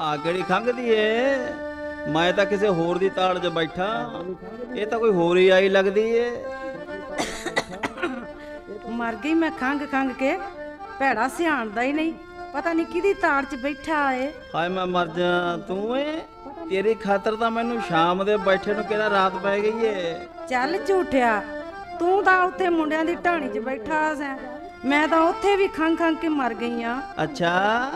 ਆ ਕਿਹੜੀ ਖੰਘਦੀ ਏ? ਮੈਂ ਤਾਂ ਕਿਸੇ ਹੋਰ ਦੀ ਤਾਲ 'ਚ ਬੈਠਾ, ਇਹ ਤਾਂ ਕੋਈ ਹੋਰ ਹੀ ਆਈ ਲੱਗਦੀ ਏ। ਮਰ ਗਈ ਮੈਂ ਖੰਘ ਖੰਘ ਕੇ, ਭੈੜਾ ਸਿਆਣਦਾ ਹੀ ਨਹੀਂ, ਪਤਾ ਨਹੀਂ ਕਿਹਦੀ ਤਾੜ 'ਚ ਬੈਠਾ ਏ। ਹਾਏ ਮੈਂ ਮਰ ਜਾ, ਤੂੰ ਏ? ਤੇਰੀ ਖਾਤਰ ਤਾਂ ਮੈਨੂੰ ਸ਼ਾਮ ਦੇ ਬੈਠੇ ਨੂੰ ਕਿਹੜਾ ਰਾਤ ਪੈ ਗਈ ਏ। ਚੱਲ ਝੂਠਿਆ, ਤੂੰ ਤਾਂ ਉੱਥੇ ਮੁੰਡਿਆਂ ਦੀ ਢਾਣੀ 'ਚ ਬੈਠਾ ਸੈਂ, ਮੈਂ ਤਾਂ ਉੱਥੇ ਵੀ ਖੰਘ ਖੰਘ ਕੇ ਮਰ ਗਈ ਆ। ਅੱਛਾ,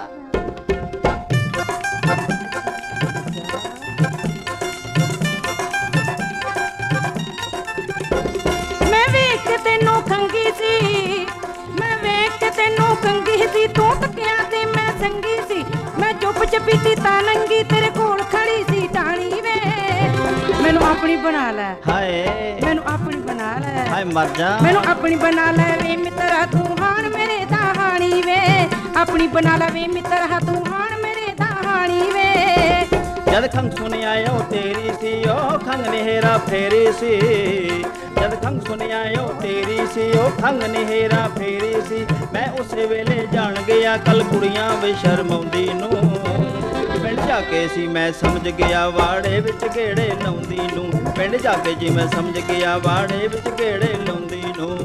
ਮੈਂ ਵੇਖ ਕੇ ਤੈਨੂੰ ਖੰਗੀ ਸੀ, ਮੈਂ ਵੇਖ ਕੇ ਤੈਨੂੰ ਖੰਗੀ ਸੀ, ਤੂੰ ਤੱਕਿਆ ਤੇ ਮੈਂ ਸੰਗੀ ਸੀ, ਮੈਂ ਚੁੱਪ ਚਪੀਤੀ ਤਾਂ ਨੰਗੀ ਤੇਰੇ ਕੋਲ ਖੜੀ ਸੀ ਢਾਣੀ ਵੇ। ਮੈਨੂੰ ਆਪਣੀ ਬਣਾ ਲੈ, ਹਾਏ ਮੈਨੂੰ ਆਪਣੀ ਬਣਾ ਲੈ, ਹਾਏ ਮਰ ਜਾ, ਮੈਨੂੰ ਆਪਣੀ ਬਣਾ ਲੈ ਵੇ ਮਿੱਤਰਾ ਤੂੰ ਹਾਣ ਮੇਰੇ ਦਹਾਣੀ ਵੇ, ਆਪਣੀ ਬਣਾ ਲੈ ਵੇ ਮਿੱਤਰਾ ਤੂੰ ਹਾਣ ਮੇਰੇ ਦਹਾਣੀ ਵੇ। ਜਦ ਖੰਘ ਸੁਣਿਆ ਉਹ ਤੇਰੀ ਸੀ, ਉਹ ਖੰਘ ਨੇਰਾ ਫੇਰੀ ਸੀ। ਜਦ ਖੰਘ ਸੁਣਿਆ ਉਹ ਤੇਰੀ ਸੀ, ਉਹ ਖੰਘ ਨੇਰਾ ਫੇਰੀ ਸੀ। ਮੈਂ ਉਸੇ ਵੇਲੇ ਜਾਣ ਗਿਆ ਕੱਲ ਕੁੜੀਆਂ ਬੇਸ਼ਰਮਾਉਂਦੀ ਨੂੰ, ਪਿੰਡ ਜਾ ਕੇ ਸੀ ਮੈਂ ਸਮਝ ਗਿਆ ਵਾੜੇ ਵਿੱਚ ਗੇੜੇ ਲਾਉਂਦੀ ਨੂੰ, ਪਿੰਡ ਜਾ ਕੇ ਜੀ ਮੈਂ ਸਮਝ ਗਿਆ ਵਾੜੇ ਵਿੱਚ ਗੇੜੇ ਲਾਉਂਦੀ ਨੂੰ।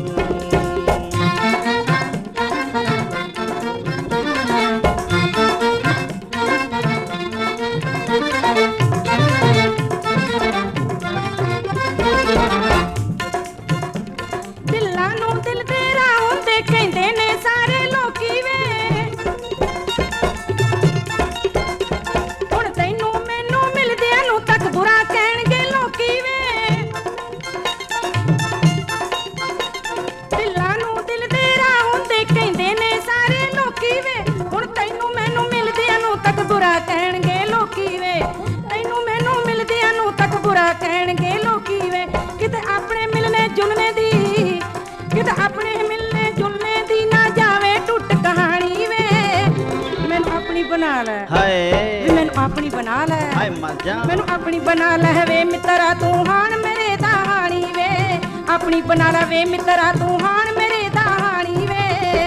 ਦਿਲਾਂ ਨੂੰ ਦਿਲ ਤੇਰਾ ਹੁੰਦੇ ਕਹਿੰਦੇ ਨੇ ਸਾਰੇ ਲੋਕੀ ਵੇ, ਹੁਣ ਤੈਨੂੰ ਮੈਨੂੰ ਮਿਲਦਿਆਂ ਨੂੰ ਤੱਕ ਬੁਰਾ ਕਹਿਣਗੇ ਲੋਕੀ ਵੇ। ਦਿਲਾਂ ਨੂੰ ਦਿਲ ਤੇਰਾ ਹੁੰਦੇ ਕਹਿੰਦੇ ਨੇ ਸਾਰੇ ਲੋਕੀ ਵੇ, ਹੁਣ ਤੈਨੂੰ ਮੈਨੂੰ ਮਿਲਦਿਆਂ ਨੂੰ ਤੱਕ ਬੁਰਾ ਕਹਿਣਗੇ ਲੋਕੀ ਵੇ, ਤੈਨੂੰ ਮੈਨੂੰ ਮਿਲਦਿਆਂ ਨੂੰ ਤੱਕ ਬੁਰਾ ਕਹਿਣਗੇ ਲੋਕੀ ਵੇ। ਕਿਤੇ ਆਪਣੇ ਮਿਲਣੇ ਜੁਲਣੇ ਦੀ, ਕਿਤੇ ਆਪਣੇ ਮਿਲਣੇ ਜੁਲਣੇ ਦੀ ਨਾ ਜਾਵੇ ਟੁੱਟ ਕਹਾਣੀ ਵੇ। ਮੈਨੂੰ ਆਪਣੀ ਬਣਾ ਲੈ, ਹਾਏ ਵੀ ਮੈਨੂੰ ਆਪਣੀ ਬਣਾ ਲੈ, ਹਾਏ ਮਰ ਜਾ, ਮੈਨੂੰ ਆਪਣੀ ਬਣਾ ਲੈ ਵੇ ਮਿੱਤਰਾ ਤੂੰ ਹਾਣ ਮੇਰੇ ਦਹਾਣੀ ਵੇ, ਆਪਣੀ ਬਣਾ ਲੈ ਵੇ ਮਿੱਤਰਾ ਤੂੰ ਹਾਣ ਮੇਰੇ ਦਹਾਣੀ ਵੇ।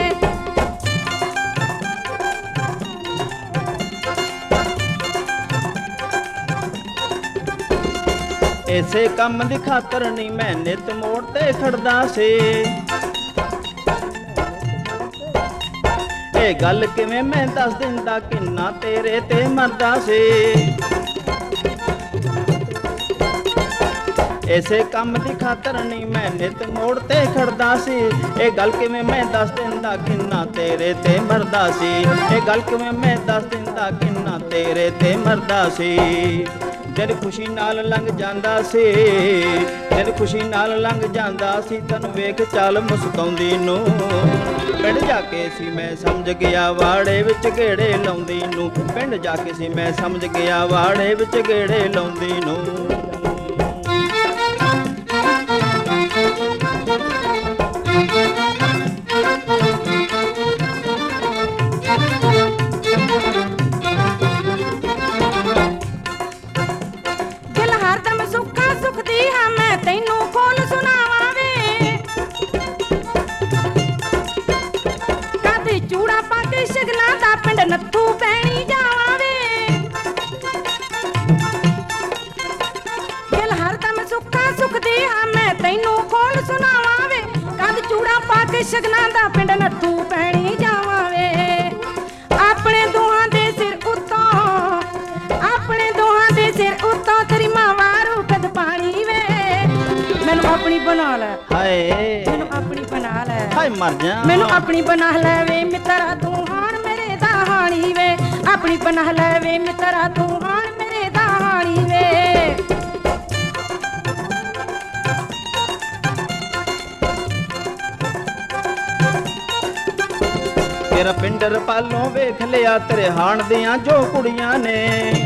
ਇਸੇ ਕੰਮ ਦੀ ਖਾਤਰ ਨਹੀਂ ਮੈਂ ਨਿਤ ਮੋੜ ਤੇ ਖੜਦਾ ਸੀ। ਇਹ ਗੱਲ ਕਿਵੇਂ ਮੈਂ ਦੱਸ ਦਿੰਦਾ ਕਿੰਨਾ ਤੇਰੇ ਤੇ ਮਰਦਾ ਸੀ। ਇਸੇ ਕੰਮ ਦੀ ਖਾਤਰ ਨਹੀਂ ਮੈਂ ਨਿਤ ਮੋੜ ਤੇ ਖੜਦਾ ਸੀ। ਇਹ ਗੱਲ ਕਿਵੇਂ ਮੈਂ ਦੱਸ ਦਿੰਦਾ ਕਿੰਨਾ ਤੇਰੇ ਤੇ ਮਰਦਾ ਸੀ। ਇਹ ਗੱਲ ਕਿਵੇਂ ਮੈਂ ਦੱਸ ਦਿੰਦਾ ਕਿੰਨਾ ਤੇਰੇ ਤੇ ਮਰਦਾ ਸੀ। ਜਦ ਖੁਸ਼ੀ ਨਾਲ ਲੰਘ ਜਾਂਦਾ ਸੀ, ਜਦ ਖੁਸ਼ੀ ਨਾਲ ਲੰਘ ਜਾਂਦਾ ਸੀ, ਤੈਨੂੰ ਵੇਖ ਚੱਲ ਮੁਸਕਾਉਂਦੀ ਨੂੰ, ਪਿੰਡ ਜਾ ਕੇ ਸੀ ਮੈਂ ਸਮਝ ਗਿਆ ਵਾੜੇ ਵਿੱਚ ਗੇੜੇ ਲਾਉਂਦੀ ਨੂੰ, ਪਿੰਡ ਜਾ ਕੇ ਸੀ ਮੈਂ ਸਮਝ ਗਿਆ ਵਾੜੇ ਵਿੱਚ ਗੇੜੇ ਲਾਉਂਦੀ ਨੂੰ। ਦਿਲ ਹਰਦਮ ਸੁੱਖਾ ਸੁਖਦੀ ਹਾਂ ਮੈਂ ਤੈਨੂੰ ਖੋਲ ਸੁਣਾਵਾਂ ਵੇ, ਕਦੇ ਚੂੜਾ ਪਾ ਕੇ ਸ਼ਗਨਾਂ ਦਾ ਪਿੰਡ ਨੱਥੂ ਪੈਣੀ ਜਾਵਾਂ ਵੇ। ਦਿਲ ਹਰਦਮ ਸੁੱਖਾ ਸੁਖਦੀ ਹਾਂ ਮੈਂ ਤੈਨੂੰ ਖੋਲ ਸੁਣਾਵਾਂ ਵੇ, ਕਦੇ ਚੂੜਾ ਪਾ ਕੇ ਸ਼ਗਨਾਂ ਦਾ ਪਿੰਡ ਨੱਥੂ ਪੈਣੀ ਜਾਵਾਂ ਵੇ। ਆਪਣੇ ਦੋਹਾਂ ਦੇ ਸਿਰ ਉੱਤੋਂ, ਆਪਣੇ ਦੋਹਾਂ ਦੇ ਸਿਰ ਉੱਤੋਂ ਤੇਰੀ ਮਾਂ ਵਾਰੂ ਕਦ ਪਾਣੀ ਵੇ। ਮੈਨੂੰ ਆਪਣੀ ਬਣਾ ਲੈ, ਹਾਏ ਮੈਨੂੰ ਆਪਣੀ ਬਣਾ ਲੈ, ਹਾਏ ਮਰ ਜਾ, ਮੈਨੂੰ ਆਪਣੀ ਬਣਾ ਲੈ ਵੇ ਮਿੱਤਰਾ ਤੂੰ ਹਾਣ ਮੇਰੇ ਦਹਾਣੀ ਵੇ, ਆਪਣੀ ਬਣਾ ਲੈ ਵੇ ਮਿੱਤਰਾ ਤੂੰ ਹਾਣ ਮੇਰੇ ਦਹਾਣੀ ਵੇ। ਤੇਰਾ ਪਿੰਡ ਰਪਾਲੋਂ ਵੇਖ ਲਿਆ ਤੇਰੇ ਹਾਣ ਦੀਆਂ ਜੋ ਕੁੜੀਆਂ ਨੇ,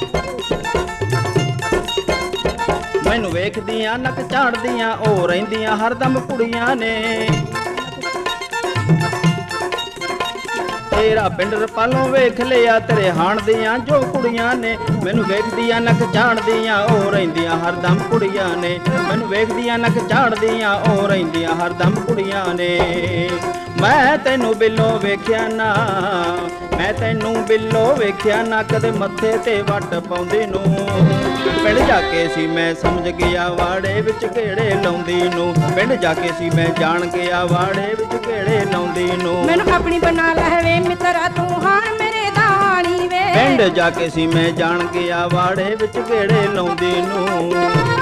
ਮੈਨੂੰ ਵੇਖਦੀਆਂ ਨੱਕ ਝਾੜਦੀਆਂ ਉਹ ਰਹਿੰਦੀਆਂ ਹਰਦਮ ਕੁੜੀਆਂ ਨੇ। ਤੇ ਤੇਰਾ ਪਿੰਡ ਰਪਾਲੋਂ ਵੇਖ ਲਿਆ, ਤੇਰੇ ਹਾਣ ਦੀਆਂ ਜੋ ਕੁੜੀਆਂ ਨੇ, ਮੈਨੂੰ ਵੇਖਦੀਆਂ ਨੱਕ ਝਾੜਦੀਆਂ ਉਹ ਰਹਿੰਦੀਆਂ ਹਰਦਮ ਕੁੜੀਆਂ ਨੇ, ਮੈਨੂੰ ਵੇਖਦੀਆਂ ਨੱਕ ਝਾੜਦੀਆਂ ਉਹ ਰਹਿੰਦੀਆਂ ਹਰਦਮ ਕੁੜੀਆਂ ਨੇ। ਮੈਂ ਤੈਨੂੰ ਬਿੱਲੋਂ ਵੇਖਿਆ ਨਾ, ਮੈਂ ਤੈਨੂੰ ਬਿੱਲੋਂ ਵੇਖਿਆ ਨਾ, ਕਦੇ ਮੱਥੇ ਤੇ ਵੱਟ ਪਾਉਂਦੀ ਨੂੰ। ਪਿੰਡ ਜਾ ਕੇ ਸੀ ਮੈਂ ਸਮਝ ਗਿਆ ਵਾੜੇ ਵਿੱਚ ਘੇੜੇ ਲਾਉਂਦੀ ਨੂੰ, ਪਿੰਡ ਜਾ ਕੇ ਸੀ ਮੈਂ ਜਾਣ ਗਿਆ ਵਾੜੇ ਵਿੱਚ ਘੇੜੇ ਲਾਉਂਦੀ ਨੂੰ। ਮੈਨੂੰ ਆਪਣੀ ਬਣਾ ਲੈ ਵੇ ਮਿੱਤਰਾ ਤੂੰ ਹਾਣ ਮੇਰੇ ਦਾ ਹਾਣੀ ਵੇ, ਪਿੰਡ ਜਾ ਕੇ ਸੀ ਮੈਂ ਜਾਣ ਗਿਆ ਵਾੜੇ ਵਿੱਚ ਘੇੜੇ ਲਾਉਂਦੀ ਨੂੰ।